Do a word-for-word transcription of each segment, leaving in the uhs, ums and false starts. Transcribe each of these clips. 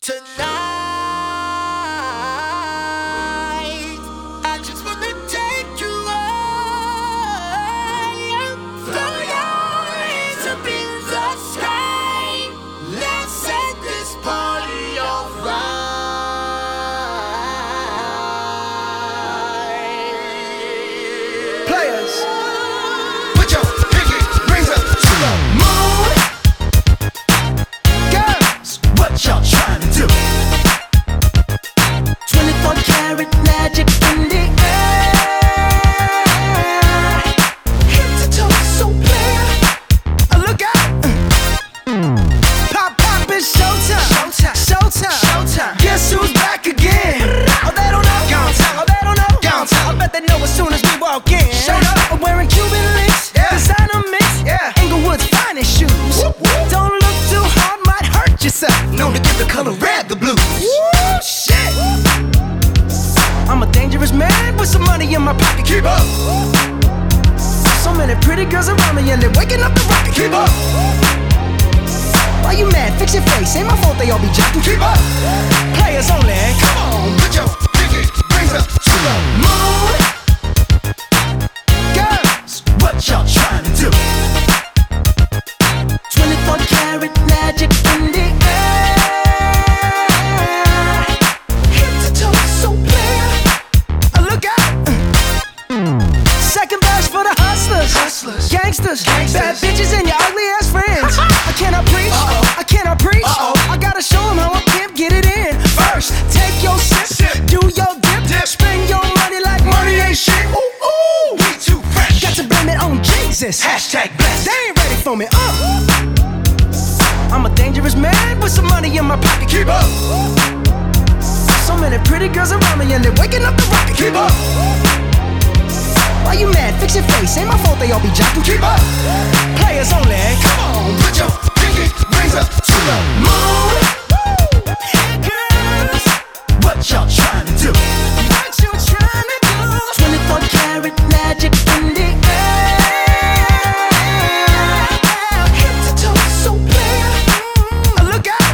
Tonight, I just wanna take you high. Throw your hands up in the sky. Let's set this party on fire. Players, put your pinky rings up to the moon. Girls, what y'all trying to do? twenty-four karat magic in the air. Head to toe, so clear. Uh, look out! Pop, pop, it's showtime. Showtime. Showtime. Showtime. Guess who's back again? Oh, they don't know. Gone time. Oh, they don't know. Gone time. I bet they know as soon as we walk in. Showed up. I'm wearing Cuban links. Yeah. Designer mix. Yeah. Inglewood's finest shoes. Whoop, whoop. Don't look too hard, might hurt yourself. Known to give the color red the blues. Woo, shit. I'm a dangerous man with some money in my pocket. Keep up. So many pretty girls around me and they're waking up the rocket. Keep up. Why you mad? Fix your face. Ain't my fault they all be jacking. Keep up. Players only. Come on, put your pinky rings up to the moon. Girls, what y'all trying to do? twenty-four karat magic in the air. Head to toe, so clear. Uh, look out. Second verse for the hustlers, hustlers, gangsters, gangsters, bad bitches and your ugly ass friends. I cannot preach, uh-oh. I cannot preach. Uh-oh. I gotta show them how a pimp get it in. First, take your sip, sip. Do your dip, dip, spend your money like money ain't shit. Ooh, ooh, we too fresh. Got to blame it on Jesus. Hashtag blessed. They ain't ready for me. Uh. I'm a dangerous man with some money in my pocket. Keep up. So many pretty girls around me and they're waking up the rocket. Keep up. Why you mad? Fix your face. Ain't my fault they all be jacking. Keep up. Players only. Come on, put your pinky rings up to the moon. Girls, what y'all trying to do? What you trying to do? twenty-four karat magic in the air. Head to toe, so clear. Uh, look out.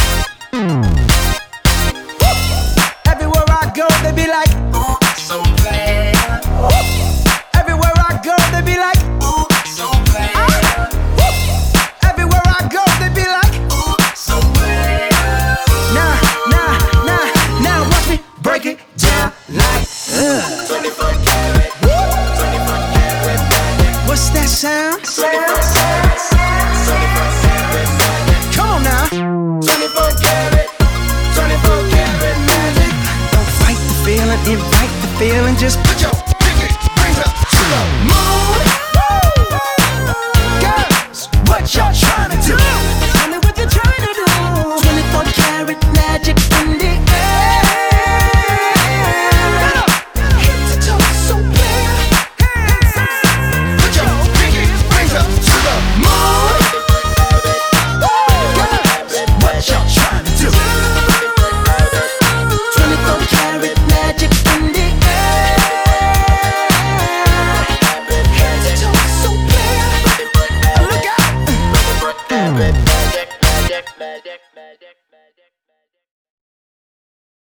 Everywhere I go, they be like, Ooh, so bad. everywhere I go, they be like, Ooh, so bad. everywhere I go, they be like, Ooh, so bad. nah, nah, nah, now watch me break it down like, uh. twenty-four karat. twenty-four karat magic. What's that sound? twenty-four karat. twenty-four karat magic. Come on now. twenty-four karat. twenty-four karat magic. Don't fight the feeling, invite the feeling, just put your